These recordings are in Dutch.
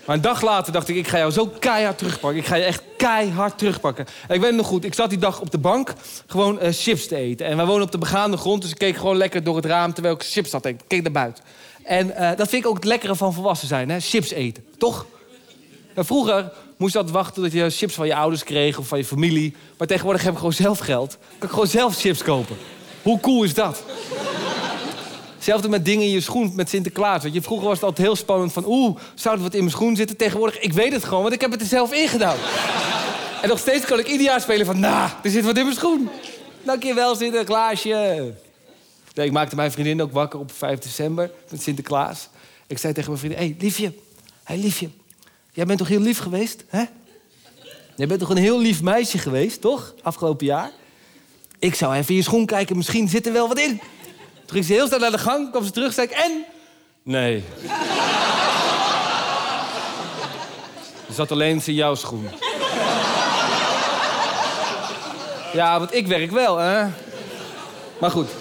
Maar een dag later dacht ik ga jou zo keihard terugpakken. Ik ga je echt keihard terugpakken. En ik weet het nog goed, ik zat die dag op de bank gewoon chips te eten. En wij wonen op de begaande grond, dus ik keek gewoon lekker door het raam terwijl ik chips zat. Ik keek naar buiten. En dat vind ik ook het lekkere van volwassen zijn, hè? Chips eten, toch? Nou, vroeger moest je altijd wachten tot je chips van je ouders kreeg of van je familie. Maar tegenwoordig heb ik gewoon zelf geld. Kan ik gewoon zelf chips kopen. Hoe cool is dat? Hetzelfde met dingen in je schoen met Sinterklaas. Weet je, vroeger was het altijd heel spannend van... zou er wat in mijn schoen zitten? Tegenwoordig, ik weet het gewoon, want ik heb het er zelf in gedaan. En nog steeds kan ik ieder jaar spelen van... er zit wat in mijn schoen. Dankjewel, Sinterklaasje. Nee, ik maakte mijn vriendin ook wakker op 5 december met Sinterklaas. Ik zei tegen mijn vriendin... Hé, liefje. Jij bent toch heel lief geweest, hè? Jij bent toch een heel lief meisje geweest, toch? Afgelopen jaar. Ik zou even in je schoen kijken, misschien zit er wel wat in. Toen ging ze heel snel naar de gang, kwam ze terug, zei ik... En? Nee. Er zat alleen iets in jouw schoen. Ja, want ik werk wel, hè? Maar goed.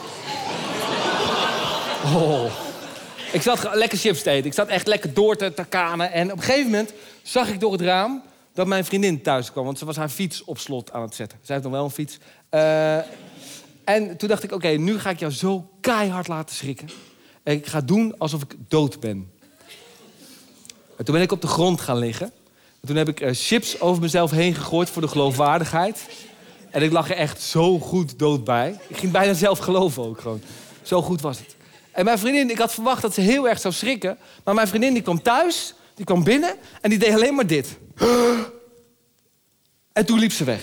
Ik zat lekker chips te eten. Ik zat echt lekker door te kanen. En op een gegeven moment zag ik door het raam dat mijn vriendin thuis kwam. Want ze was haar fiets op slot aan het zetten. Zij heeft nog wel een fiets. En toen dacht ik, oké, nu ga ik jou zo keihard laten schrikken. En ik ga doen alsof ik dood ben. En toen ben ik op de grond gaan liggen. En toen heb ik chips over mezelf heen gegooid voor de geloofwaardigheid. En ik lag er echt zo goed dood bij. Ik ging bijna zelf geloven ook gewoon. Zo goed was het. En mijn vriendin, ik had verwacht dat ze heel erg zou schrikken. Maar mijn vriendin die kwam thuis, die kwam binnen en die deed alleen maar dit. En toen liep ze weg.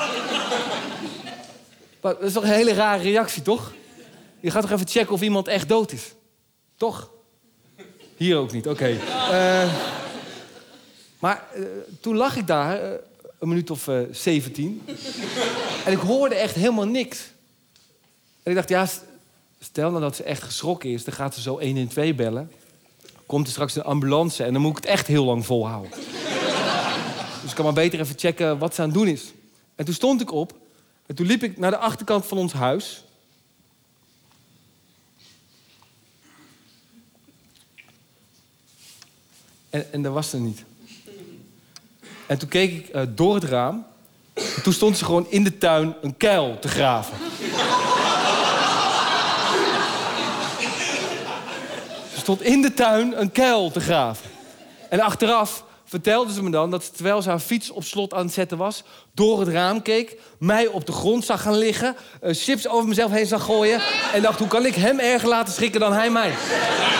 Dat is toch een hele rare reactie, toch? Je gaat toch even checken of iemand echt dood is? Toch? Hier ook niet, oké. Maar toen lag ik daar, een minuut of 17. En ik hoorde echt helemaal niks. En ik dacht, ja, stel nou dat ze echt geschrokken is... dan gaat ze zo 112 bellen. Komt er straks een ambulance en dan moet ik het echt heel lang volhouden. Dus ik kan maar beter even checken wat ze aan het doen is. En toen stond ik op en toen liep ik naar de achterkant van ons huis. En daar was ze niet. En toen keek ik door het raam. En toen stond ze gewoon in de tuin een kuil te graven. Ze stond in de tuin een kuil te graven. En achteraf vertelde ze me dan dat ze, terwijl ze haar fiets op slot aan het zetten was... door het raam keek, mij op de grond zag gaan liggen... chips over mezelf heen zag gooien... en dacht, hoe kan ik hem erger laten schrikken dan hij mij?